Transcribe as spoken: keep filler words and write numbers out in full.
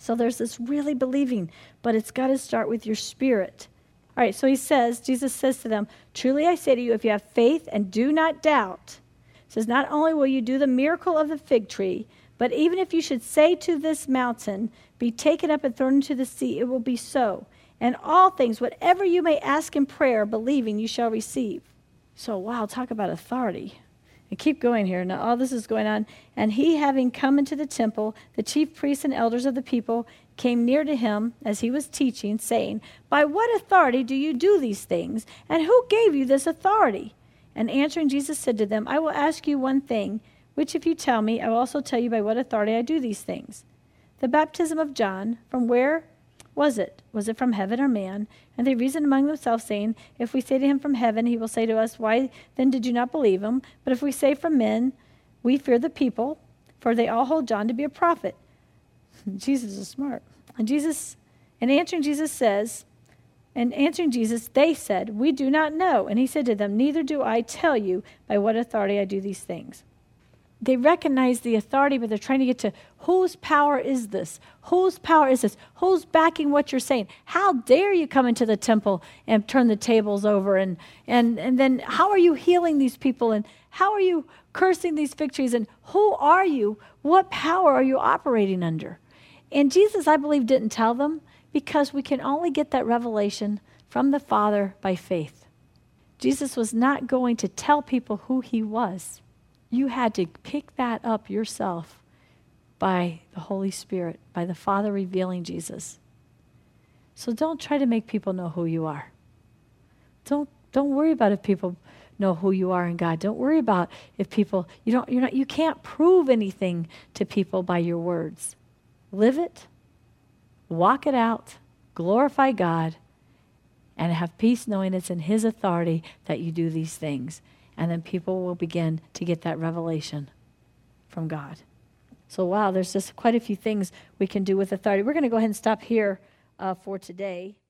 So there's this really believing, but it's got to start with your spirit. All right, so he says, Jesus says to them, truly I say to you, if you have faith and do not doubt, says, not only will you do the miracle of the fig tree, but even if you should say to this mountain, be taken up and thrown into the sea, it will be so. And all things, whatever you may ask in prayer, believing, you shall receive. So, wow, talk about authority. And keep going here. Now, all this is going on. And he, having come into the temple, the chief priests and elders of the people came near to him as he was teaching, saying, by what authority do you do these things? And who gave you this authority? And answering, Jesus said to them, I will ask you one thing, which if you tell me, I will also tell you by what authority I do these things. The baptism of John, from where was it? Was it from heaven or man? And they reasoned among themselves, saying, if we say to him from heaven, he will say to us, why then did you not believe him? But if we say from men, we fear the people, for they all hold John to be a prophet. Jesus is smart. And Jesus, and answering Jesus says, and answering Jesus, they said, we do not know. And he said to them, neither do I tell you by what authority I do these things. They recognize the authority, but they're trying to get to whose power is this? Whose power is this? Who's backing what you're saying? How dare you come into the temple and turn the tables over? And, and, and then how are you healing these people? And how are you cursing these fig trees? And who are you? What power are you operating under? And Jesus, I believe, didn't tell them because we can only get that revelation from the Father by faith. Jesus was not going to tell people who he was. You had to pick that up yourself by the Holy Spirit, by the Father revealing Jesus. So don't try to make people know who you are. Don't don't worry about if people know who you are in God. Don't worry about if people you don't you're not you can't prove anything to people by your words. Live it, walk it out, glorify God, and have peace knowing it's in his authority that you do these things. And then people will begin to get that revelation from God. So, wow, there's just quite a few things we can do with authority. We're going to go ahead and stop here uh, for today.